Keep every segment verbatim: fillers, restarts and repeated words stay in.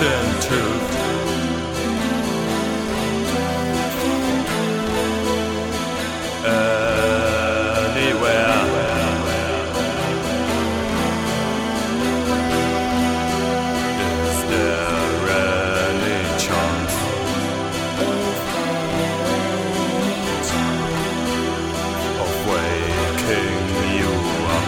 in truth. Anywhere. Is there any chance of waking you up?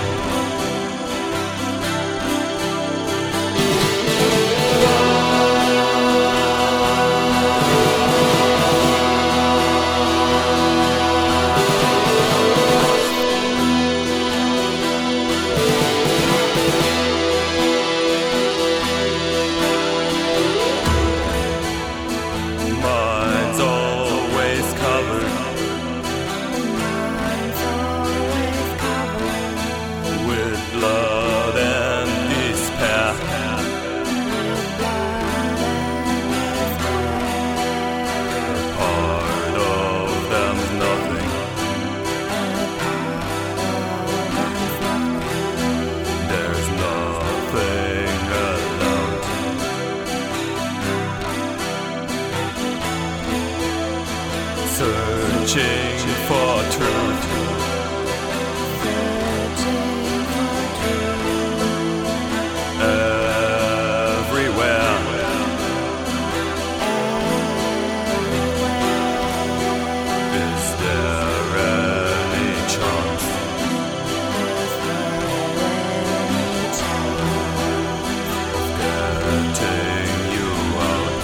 Mine's always covered with blood and despair. A part of them's nothing. There's nothing allowed. Searching for truth. Everywhere. Is there any chance of getting you out?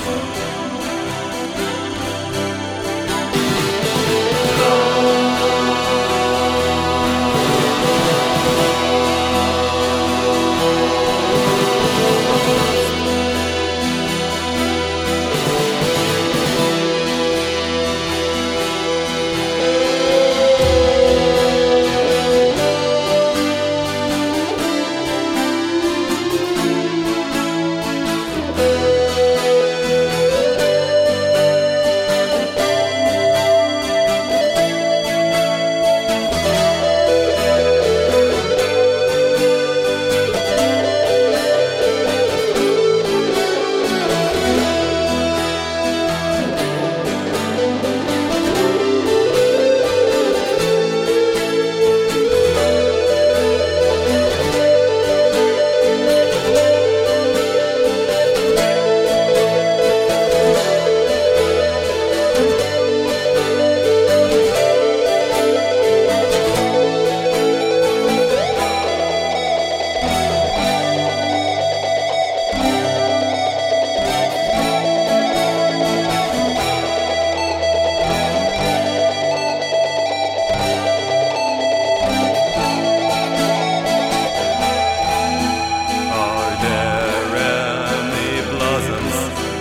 Are there any blossoms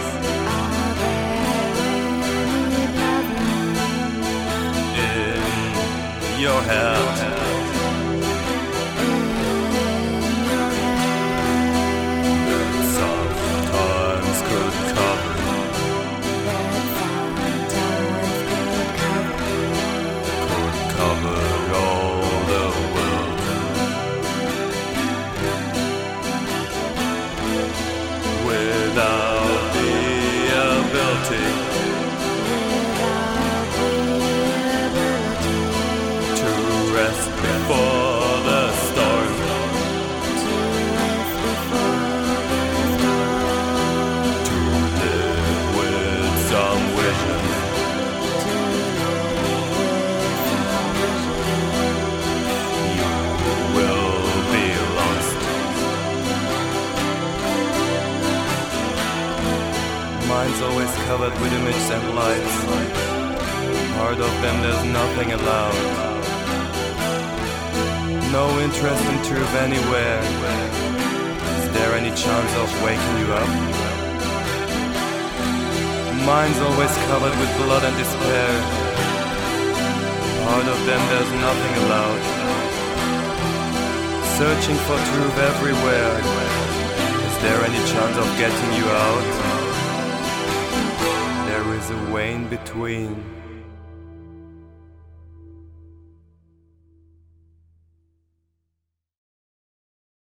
in your head? That sometimes could cover could cover all the world. Without the ability to rest before the storm, to live with some vision, you will be lost. Mine's always covered with images and lights. Part of them there's nothing allowed. No interest in truth anywhere. Is there any chance of waking you up? Mine's always covered with blood and despair. Part of them there's nothing allowed. Searching for truth everywhere. Is there any chance of getting you out? There is a way in between.